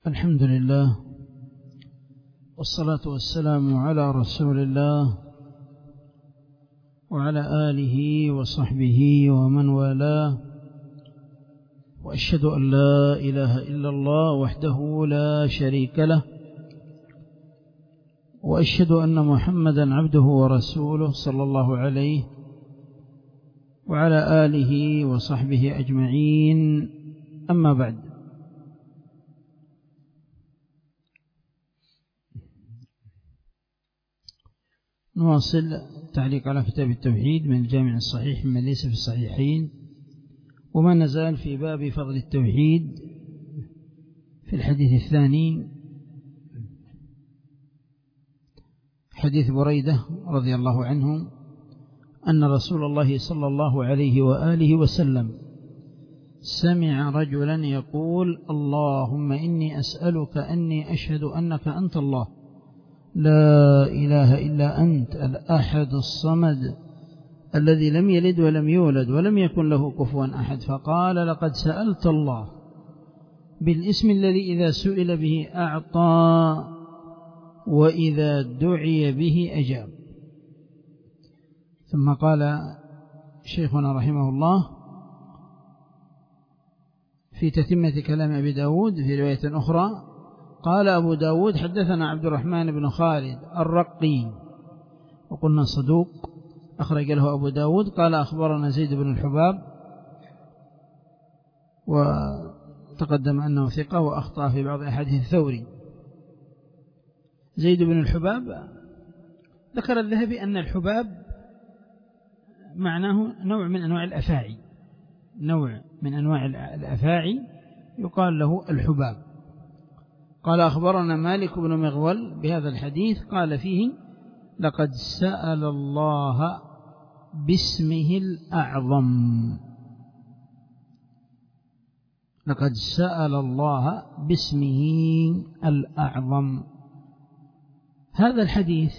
الحمد لله والصلاة والسلام على رسول الله وعلى آله وصحبه ومن والاه، وأشهد أن لا إله إلا الله وحده لا شريك له، وأشهد أن محمدا عبده ورسوله صلى الله عليه وعلى آله وصحبه أجمعين. أما بعد، نواصل تعليق على كتاب التوحيد من الجامع الصحيح مما ليس في الصحيحين، وما نزال في باب فضل التوحيد في الحديث الثاني، حديث بريدة رضي الله عنه أن رسول الله صلى الله عليه وآله وسلم سمع رجلا يقول: اللهم إني أسألك أني أشهد أنك أنت الله لا إله إلا أنت الأحد الصمد الذي لم يلد ولم يولد ولم يكن له كفوا أحد. فقال: لقد سألت الله بالاسم الذي إذا سئل به أعطى وإذا دعي به أجاب. ثم قال شيخنا رحمه الله في تتمة كلام أبي داود في رواية أخرى: قال أبو داود: حدثنا عبد الرحمن بن خالد الرقي، وقلنا صدوق أخرج له أبو داود. قال: أخبرنا زيد بن الحباب، وتقدم أنه ثقة وأخطأ في بعض أحاديث الثوري. زيد بن الحباب ذكر الذهبي أن الحباب معناه نوع من أنواع الأفاعي، نوع من أنواع الأفاعي يقال له الحباب. قال: أخبرنا مالك بن مغول بهذا الحديث، قال فيه: لقد سأل الله باسمه الأعظم. لقد سأل الله باسمه الأعظم. هذا الحديث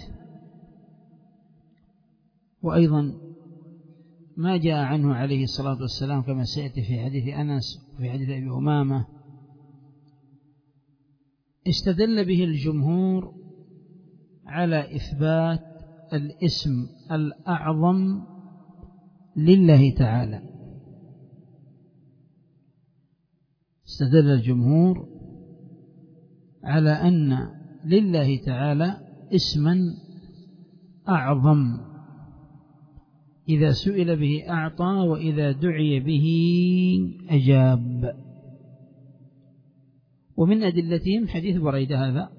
وأيضا ما جاء عنه عليه الصلاة والسلام كما سيأتي في حديث أنس وفي حديث أبي أمامة، استدل به الجمهور على إثبات الاسم الأعظم لله تعالى. استدل الجمهور على أن لله تعالى اسما أعظم إذا سئل به أعطى وإذا دعي به أجاب. ومن أدلتهم حديث بريدة هذا.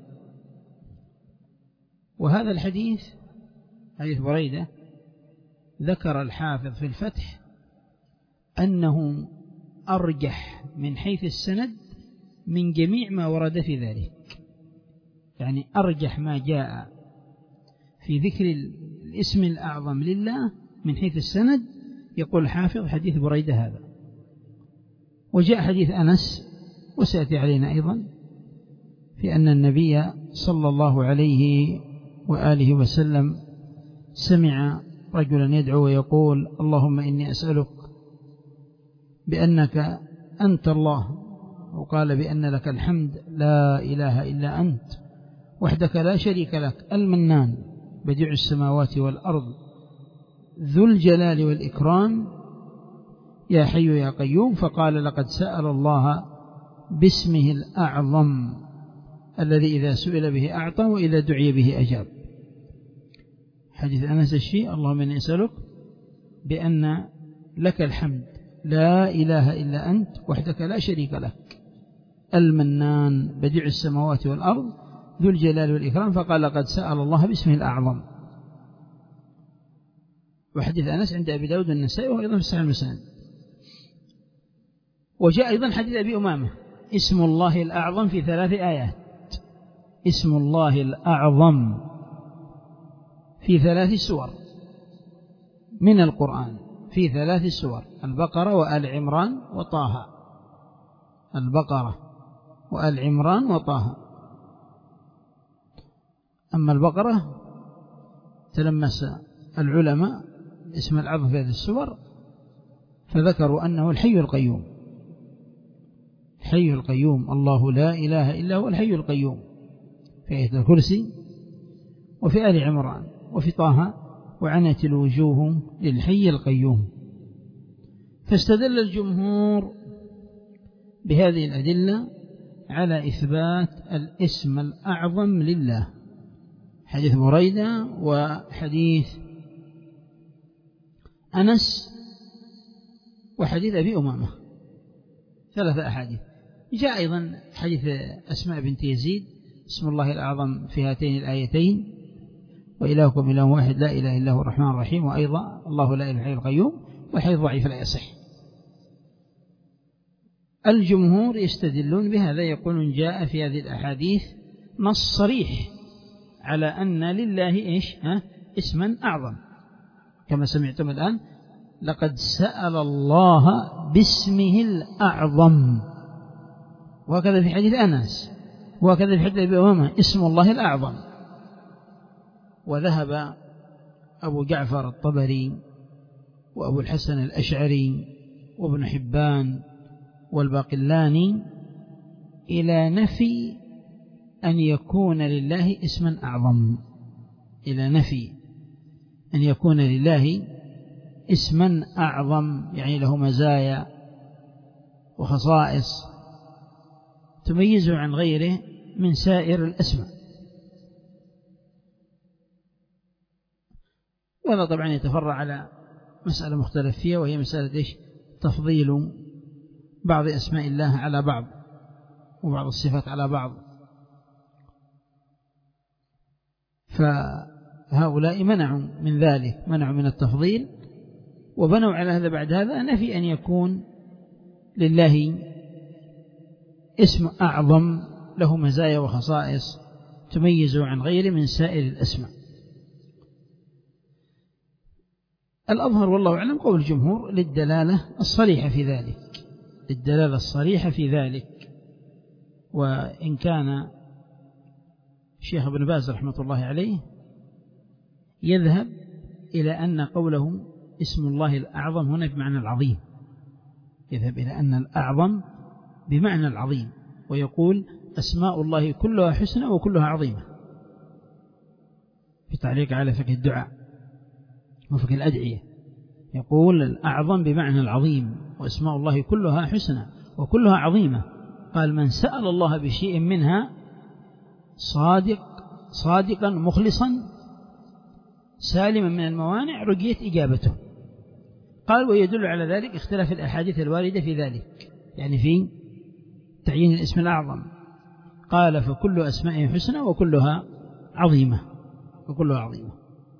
وهذا الحديث حديث بريدة ذكر الحافظ في الفتح أنه أرجح من حيث السند من جميع ما ورد في ذلك، يعني أرجح ما جاء في ذكر الاسم الأعظم لله من حيث السند، يقول الحافظ حديث بريدة هذا. وجاء حديث أنس وسيأتي علينا أيضا في أن النبي صلى الله عليه وآله وسلم سمع رجلا يدعو ويقول: اللهم إني أسألك بأنك أنت الله، وقال بأن لك الحمد لا إله إلا أنت وحدك لا شريك لك المنان بديع السماوات والأرض ذو الجلال والإكرام يا حي يا قيوم. فقال: لقد سأل الله باسمه الأعظم الذي إذا سئل به أعطى وإذا دعي به أجاب. حديث أنس الشيء: اللهم إني أسألك بأن لك الحمد لا إله إلا أنت وحدك لا شريك لك المنان بديع السماوات والأرض ذو الجلال والإكرام. فقال: لقد سأل الله باسمه الأعظم. وحديث أنس عند أبي داود والنسائي وأيضا في الصحيح المسند. وجاء أيضا حديث أبي أمامة: اسم الله الأعظم في 3 آيات. اسم الله الأعظم في 3 سور من القرآن، في 3 سور: البقرة وآل عمران وطه. البقرة وآل عمران وطه. أما البقرة تلمس العلماء اسم الأعظم في هذه السور فذكروا أنه الحي القيوم. الحي القيوم، الله لا إله إلا هو الحي القيوم، في آية الكرسي وفي آل عمران وفي طه وعنت الوجوه للحي القيوم. فاستدل الجمهور بهذه الأدلة على إثبات الاسم الأعظم لله، حديث بريدة وحديث أنس وحديث أبي أمامة، 3 أحاديث. جاء أيضا حديث أسماء بنت يزيد اسم الله الأعظم في هاتين الآيتين، وإلهكم إله واحد لا إله إلا هو الرحمن الرحيم، وأيضا الله لا إله إلا القيوم، والحديث ضعيف لا يصح. الجمهور يستدلون بهذا، يقولون جاء في هذه الأحاديث نص صريح على أن لله اسما أعظم، كما سمعتم الآن لقد سأل الله باسمه الأعظم، وهكذا في حديث أنس، وهكذا في حديث أبي أمامة اسم الله الأعظم. وذهب أبو جعفر الطبري وأبو الحسن الأشعري وابن حبان والباقلاني إلى نفي أن يكون لله اسما أعظم، إلى نفي أن يكون لله اسما أعظم، يعني له مزايا وخصائص تميزه عن غيره من سائر الأسماء. وهذا طبعا يتفرع على مسألة مختلف فيها، وهي مسألة تفضيل بعض أسماء الله على بعض وبعض الصفات على بعض. فهؤلاء منعوا من ذلك، منعوا من التفضيل، وبنوا على هذا بعد هذا نفي أن يكون لله اسم أعظم له مزايا وخصائص تميزه عن غيره من سائر الأسماء. الأظهر والله أعلم قول الجمهور للدلالة الصريحة في ذلك، للدلالة الصريحة في ذلك. وإن كان الشيخ ابن باز رحمة الله عليه يذهب إلى أن قوله اسم الله الأعظم هنا بمعنى العظيم، يذهب إلى أن الأعظم بمعنى العظيم، ويقول أسماء الله كلها حسنى وكلها عظيمة، في تعليق على فقه الدعاء وفقه الأدعية، يقول الأعظم بمعنى العظيم، وأسماء الله كلها حسنى وكلها عظيمة. قال من سأل الله بشيء منها صادقا مخلصا سالما من الموانع رجيت إجابته. قال ويدل على ذلك اختلاف الأحاديث الواردة في ذلك، يعني في تعيين الاسم الأعظم. قال فكل أسمائه حسنى وكلها عظيمة، وكلها عظيمة.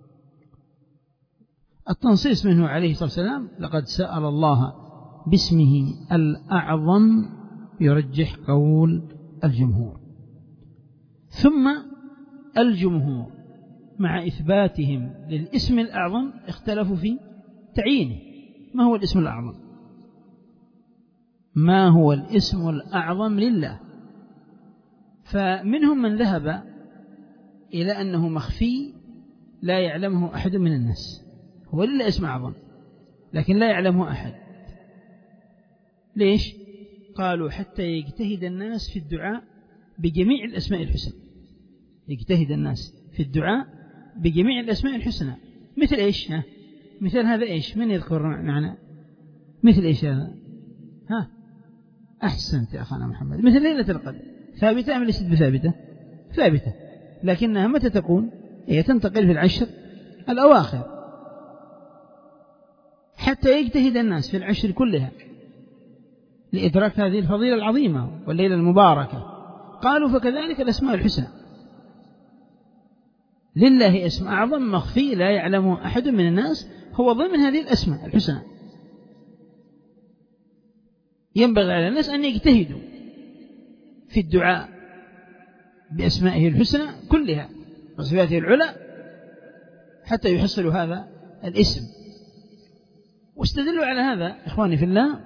التنصيص منه عليه الصلاة والسلام لقد سأل الله باسمه الأعظم يرجح قول الجمهور. ثم الجمهور مع إثباتهم للاسم الأعظم اختلفوا في تعيينه. ما هو الاسم الأعظم؟ ما هو الاسم الأعظم لله؟ فمنهم من ذهب إلى أنه مخفي لا يعلمه أحد من الناس، هو لله اسم أعظم لكن لا يعلمه أحد. ليش؟ قالوا حتى يجتهد الناس في الدعاء بجميع الأسماء الحسنى، يجتهد الناس في الدعاء بجميع الأسماء الحسنى. مثل إيش؟ مثل هذا إيش؟ من يذكر معنا مثل إيش هذا؟ أحسنت يا أخانا محمد. مثل ليلة القدر ثابتة أم ليست بثابتة؟ ثابتة، لكنها متى تكون؟ هي تنتقل في العشر الأواخر، حتى يجتهد الناس في العشر كلها لإدراك هذه الفضيلة العظيمة والليلة المباركة. قالوا فكذلك الأسماء الحسنى لله اسم أعظم مخفي لا يعلمه أحد من الناس، هو ضمن هذه الأسماء الحسنى. ينبغي على الناس أن يجتهدوا في الدعاء بأسمائه الحسنى كلها وصفاته العلى حتى يحصلوا هذا الاسم. واستدلوا على هذا إخواني في الله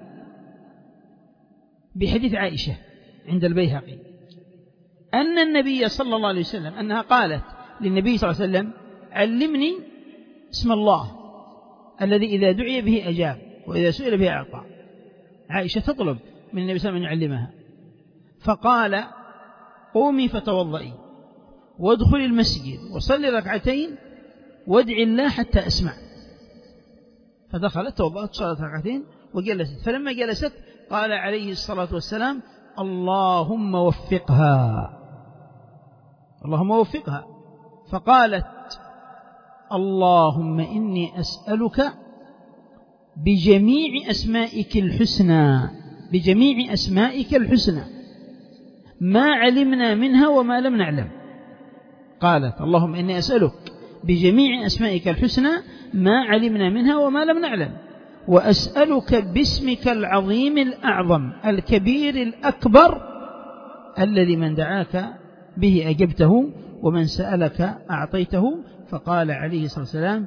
بحديث عائشة عند البيهقي أن النبي صلى الله عليه وسلم أنها قالت للنبي صلى الله عليه وسلم علمني اسم الله الذي إذا دعي به أجاب وإذا سئل به أعطى. عائشة تطلب من النبي صلى الله عليه وسلم أن يعلمها، فقال قومي فتوضئي وادخلي المسجد وصلي ركعتين وادعي الله حتى أسمع. فدخلت توضأت صلت ركعتين وجلست، فلما جلست قال عليه الصلاة والسلام اللهم وفقها، اللهم وفقها. فقالت اللهم إني أسألك بجميع أسمائك الحسنى، بجميع أسمائك الحسنى ما علمنا منها وما لم نعلم. قالت اللهم إني أسألك بجميع أسمائك الحسنى ما علمنا منها وما لم نعلم، وأسألك باسمك العظيم الأعظم الكبير الأكبر الذي من دعاك به أجبته ومن سألك أعطيته. فقال عليه الصلاة والسلام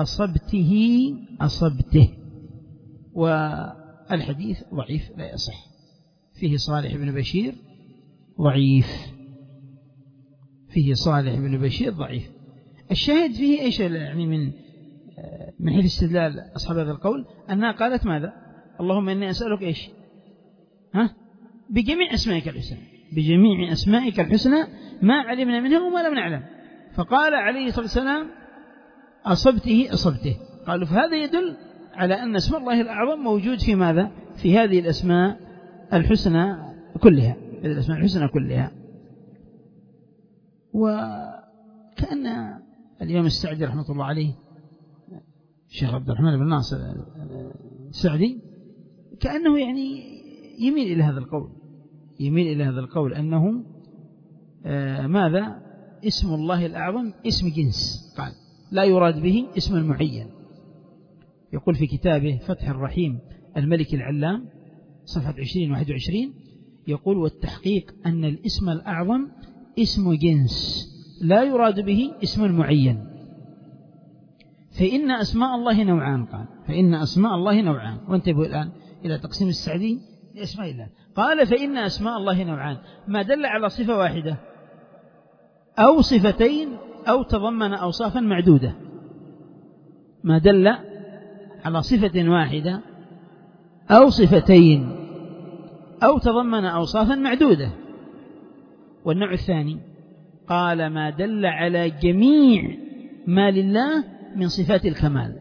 أصبته. والحديث ضعيف لا يصح، فيه صالح بن بشير ضعيف، فيه صالح بن بشير ضعيف. الشاهد فيه إيش يعني من حيث استدلال أصحاب هذا القول أنها قالت ماذا؟ اللهم إني أسألك إيش؟ بجميع أسمائك الحسنى، بجميع أسمائك الحسنى ما علمنا منها وما لم نعلم. فقال عليه الصلاة والسلام أصبته. قالوا فهذا يدل على أن اسم الله الأعظم موجود في ماذا؟ في هذه الأسماء الحسنى كلها، هذه الأسماء الحسنى كلها. وكأن الإمام السعدي رحمة الله عليه الشيخ عبد الرحمن بن ناصر السعدي كأنه يعني يميل إلى هذا القول، يميل إلى هذا القول أنه ماذا؟ اسم الله الأعظم اسم جنس، قال لا يراد به اسم معين. يقول في كتابه فتح الرحيم الملك العلام صفحة 20-21 يقول والتحقيق أن الاسم الأعظم اسم جنس لا يراد به اسم معين، فإن أسماء الله نوعان. قال فإن أسماء الله نوعان، وانتبهوا الآن إلى تقسيم السعدي لأسماء الله. قال فإن أسماء الله نوعان، ما دل على صفة واحدة أو صفتين أو تضمن أوصافا معدودة، ما دل على صفة واحدة أو صفتين أو تضمن أوصافا معدودة. والنوع الثاني قال ما دل على جميع ما لله من صفات الكمال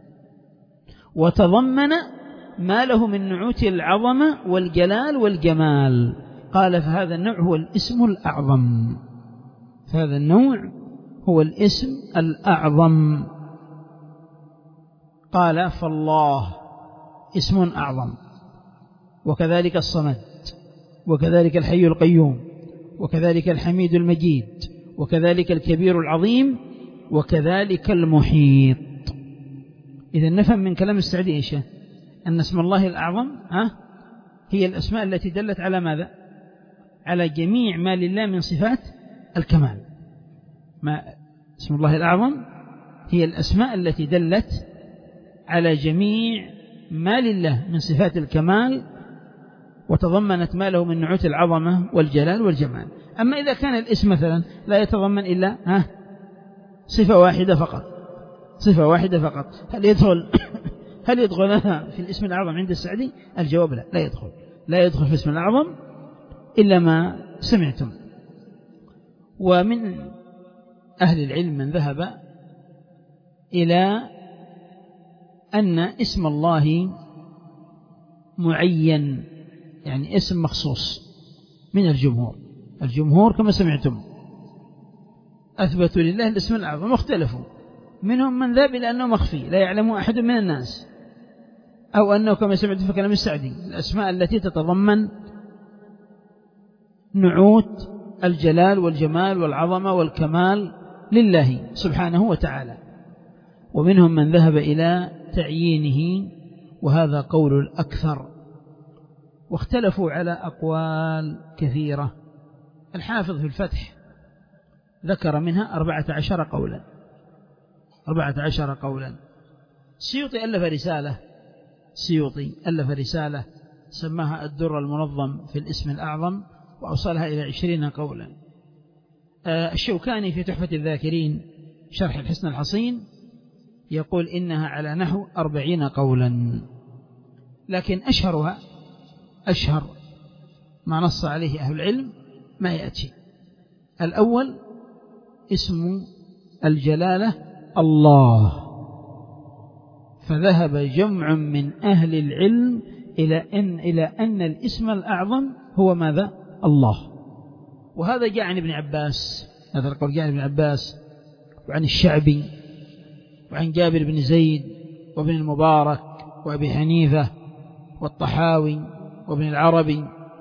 وتضمن ما له من نعوت العظمة والجلال والجمال. قال فهذا النوع هو الاسم الأعظم، فهذا النوع هو الاسم الأعظم. قال فالله اسم أعظم، وكذلك الصمد، وكذلك الحي القيوم، وكذلك الحميد المجيد، وكذلك الكبير العظيم، وكذلك المحيط. إذا نفهم من كلام السعدي إيش؟ أن اسم الله الأعظم هي الأسماء التي دلت على ماذا؟ على جميع ما لله من صفات الكمال. اسم الله الأعظم هي الأسماء التي دلت على جميع ما لله من صفات الكمال وتضمنت ما له من نعوت العظمة والجلال والجمال. أما إذا كان الاسم مثلا لا يتضمن إلا صفة واحدة فقط، صفة واحدة فقط، هل يدخل في الاسم الأعظم عند السعدي؟ الجواب لا، لا يدخل في الاسم الأعظم إلا ما سمعتم. ومن أهل العلم من ذهب إلى أن اسم الله معين، يعني اسم مخصوص من الجمهور كما سمعتم أثبتوا لله الاسم الأعظم واختلفوا، منهم من ذهب إلى أنه مخفي لا يعلمه أحد من الناس، أو أنه كما سمعت في كلام السعدي الأسماء التي تتضمن نعوت الجلال والجمال والعظمة والكمال لله سبحانه وتعالى. ومنهم من ذهب إلى تعيينه، وهذا قول الأكثر، واختلفوا على أقوال كثيرة. الحافظ في الفتح ذكر منها 14 قولا. السيوطي ألف رسالة سماها الدر المنظم في الاسم الأعظم وأوصلها إلى 20 قولا. الشوكاني في تحفة الذاكرين شرح الحسن الحصين يقول إنها على نحو 40 قولا، لكن أشهر ما نص عليه أهل العلم ما يأتي. الأول اسم الجلالة الله، فذهب جمع من أهل العلم إلى أن الاسم الأعظم هو ماذا؟ الله. وهذا جاء عن ابن عباس، هذا القول جاء عن ابن عباس وعن الشعبي وعن جابر بن زيد وابن المبارك وأبي حنيفة والطحاوي وابن العربي.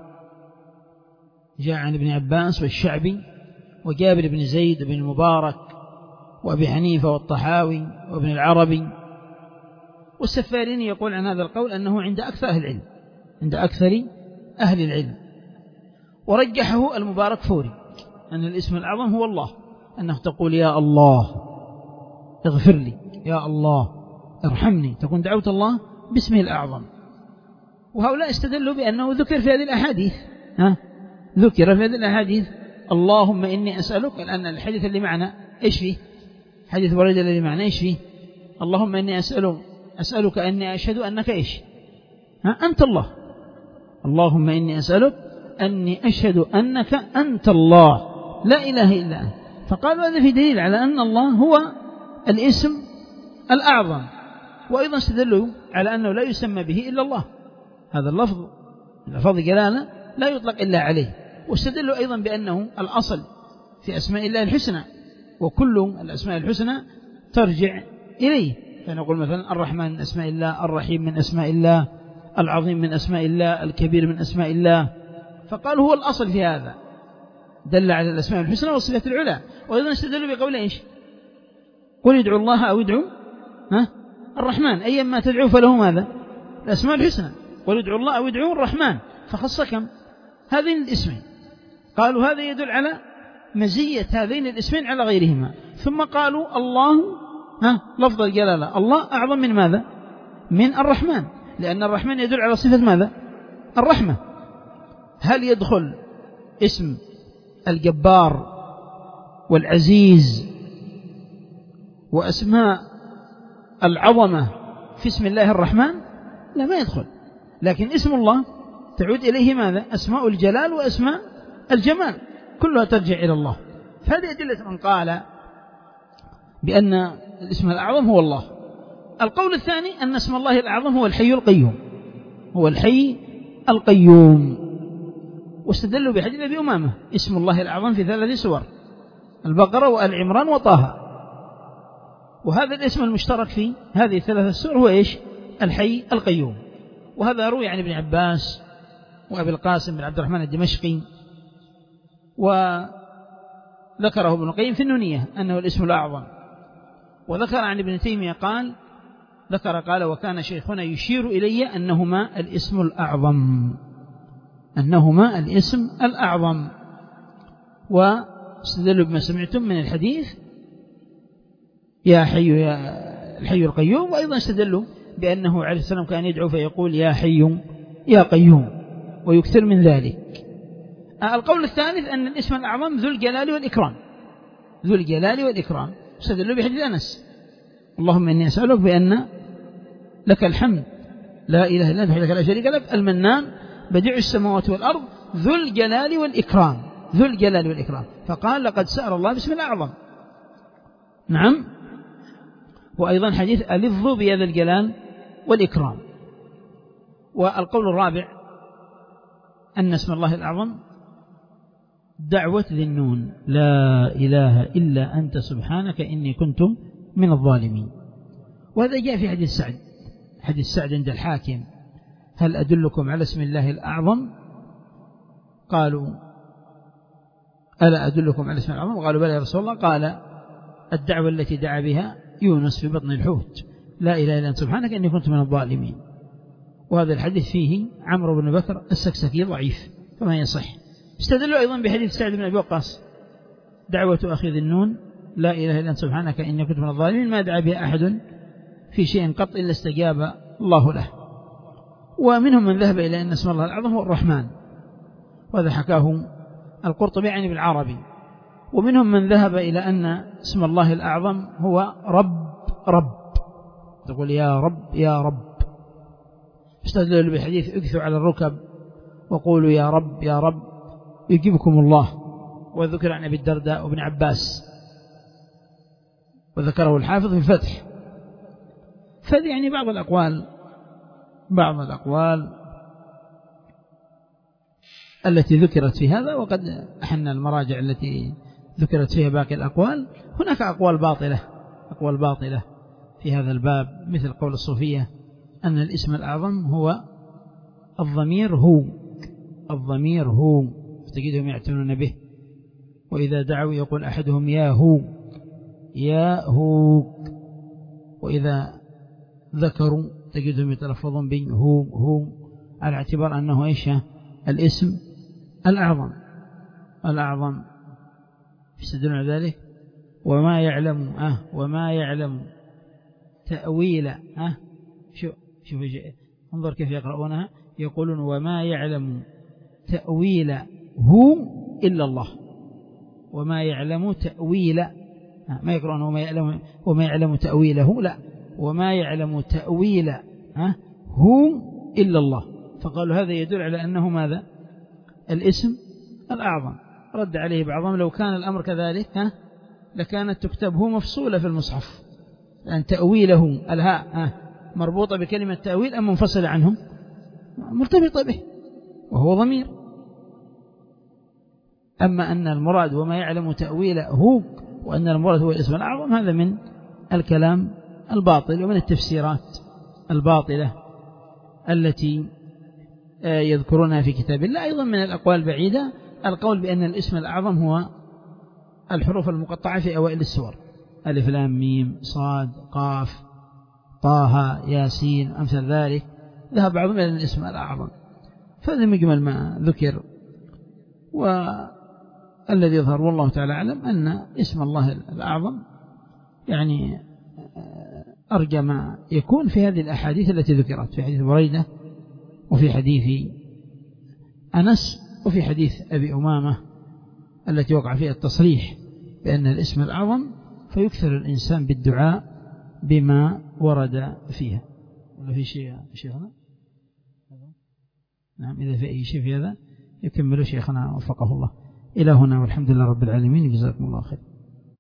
جاء عن ابن عباس والشعبي وجابر بن زيد وابن المبارك وأبي حنيفة والطحاوي وابن العربي. والسفاريني يقول عن هذا القول أنه عند أكثر أهل العلم، عند أكثر أهل العلم. ورجحه المبارك فوري أن الاسم الأعظم هو الله، أنه تقول يا الله اغفر لي، يا الله ارحمني، تكون دعوة الله باسمه الأعظم. وهؤلاء استدلوا بأنه ذكر في هذه الأحاديث، ذكر في هذه الأحاديث اللهم إني أسألك، لأن الحديث اللي معنا إيش فيه؟ حديث بريدة اللي معنا إيش فيه؟ اللهم إني أسألك أني أشهد أنك إيش؟ أنت الله. اللهم إني أسألك أني أشهد أنك أنت الله لا إله إلا أنت. فقالوا هذا في دليل على أن الله هو الاسم الأعظم. وأيضا استدلوا على أنه لا يسمى به إلا الله، هذا اللفظ لفظ جلالة لا يطلق إلا عليه. واستدلوا أيضا بأنه الأصل في أسماء الله الحسنى، وكل الأسماء الحسنى ترجع إليه. فنقول مثلا الرحمن من أسماء الله، الرحيم من أسماء الله، العظيم من أسماء الله، الكبير من أسماء الله. فقالوا هو الأصل في هذا، دل على الأسماء الحسنى والصفات العلى. وأيضا استدلوا بقول إيش؟ قل ادعوا الله أو ادعوا الرحمن، أيما تدعوا فله ماذا؟ الأسماء الحسنى. قل ادعوا الله أو ادعوا الرحمن، فخص كم؟ هذين الاسمين. قالوا هذا يدل على مزية هذين الاسمين على غيرهما. ثم قالوا الله لفظ الجلالة الله أعظم من ماذا؟ من الرحمن، لأن الرحمن يدل على صفة ماذا؟ الرحمة. هل يدخل اسم الجبار والعزيز وأسماء العظمة في اسم الله الرحمن؟ لا، ما يدخل. لكن اسم الله تعود إليه ماذا؟ أسماء الجلال وأسماء الجمال كلها ترجع إلى الله. فهذه أدلة من قال بأن الاسم الأعظم هو الله. القول الثاني أن اسم الله الأعظم هو الحي القيوم، هو الحي القيوم. واستدلوا بحديث أبي أمامة اسم الله الأعظم في 3 سور: البقرة وآل عمران وطه. وهذا الاسم المشترك في هذه 3 سور هو إيش؟ الحي القيوم. وهذا روي عن ابن عباس وأبي القاسم بن عبد الرحمن الدمشقي، وذكره ابن القيم في النونية أنه الاسم الأعظم. وذكر عن ابن تيمية قال وكان شيخنا يشير إلي أنهما الاسم الأعظم، أنهما الاسم الأعظم. واستدلوا بما سمعتم من الحديث يا حي يا الحي القيوم. وأيضا استدلوا بأنه عليه السلام كان يدعو فيقول يا حي يا قيوم، ويكثر من ذلك. القول الثالث أن الاسم الأعظم ذو الجلال والإكرام، ذو الجلال والإكرام. استدلوا بحديث أنس اللهم إني أسألك بأن لك الحمد لا إله إلا أنت وحدك لا شريك لك المنان بديع السماوات والأرض ذو الجلال والإكرام، ذو الجلال والإكرام. فقال لقد سأل الله باسم الأعظم. نعم. وأيضا حديث ألظوا بهذا الجلال والإكرام. والقول الرابع أن اسم الله الأعظم دعوة ذي النون لا إله إلا أنت سبحانك إني كنت من الظالمين. وهذا جاء في حديث سعد، حديث سعد عند الحاكم: هل أدلكم على اسم الله الأعظم؟ قالوا ألا أدلكم على اسم الأعظم؟ قالوا بلى يا رسول الله. قال الدعوة التي دعا بها يونس في بطن الحوت لا إله إلا أنت سبحانك إني كنت من الظالمين. وهذا الحديث فيه عمرو بن بكر السكسكي ضعيف فما يصح. استدلوا أيضا بحديث سعد بن أبي وقاص: دعوة أخي ذي النون لا إله إلا أنت سبحانك إني كنت من الظالمين ما دعا بها أحد في شيء قط إلا استجاب الله له. ومنهم من ذهب إلى أن اسم الله الأعظم هو الرحمن، وهذا حكاه القرطبي عن ابن العربي. ومنهم من ذهب إلى أن اسم الله الأعظم هو رب، تقول يا رب يا رب. استدلوا بحديث اكثوا على الركب وقولوا يا رب يا رب يجيبكم الله. وذكر عن أبي الدرداء وابن عباس، وذكره الحافظ في الفتح. فهذه يعني بعض الأقوال التي ذكرت في هذا، وقد أحنا المراجع التي ذكرت فيها باقي الأقوال. هناك أقوال باطلة في هذا الباب، مثل قول الصوفية أن الاسم الأعظم هو الضمير هو فتجدهم يعتنون به، وإذا دعوا يقول أحدهم يا هو، وإذا ذكروا تجدهم يتلفظون به هو على اعتبار أنه إيش الاسم الأعظم. يستدلون على ذلك وما يعلم تأويل شوف انظر كيف يقرؤونها، يقولون وما يعلم تأويله إلا الله، وما يعلم تأويل، ما يقرؤون وما يعلم تأويله، لا، وما يعلم تأويل هو إلا الله. فقالوا هذا يدل على أنه ماذا؟ الاسم الأعظم. رد عليه بعضهم لو كان الأمر كذلك لكانت تكتبه مفصولة في المصحف، لأن تأويله الهاء مربوطة بكلمة تأويل أم منفصلة عنهم؟ مرتبطة به وهو ضمير. أما أن المراد وما يعلم تأويله هو، وأن المراد هو الاسم الأعظم، هذا من الكلام الباطل ومن التفسيرات الباطلة التي يذكرونها في كتاب الله. أيضا من الأقوال البعيدة القول بأن الاسم الأعظم هو الحروف المقطعة في أوائل السور، ألف لام ميم صاد قاف طه ياسين أمثل ذلك، ذهب بعضهم إلى الاسم الأعظم. فهذا مجمل ما ذكر، والذي يظهر والله تعالى أعلم أن اسم الله الأعظم يعني أرجى ما يكون في هذه الأحاديث التي ذكرت، في حديث بريدة وفي حديث أنس وفي حديث أبي أمامة التي وقع فيها التصريح بأن الاسم الأعظم، فيكثر الإنسان بالدعاء بما ورد فيها. ولا في شيء هنا؟ نعم، إذا في أي شيء في هذا يكمل شيخنا وفقه الله. إلى هنا والحمد لله رب العالمين، جزاكم الله خير.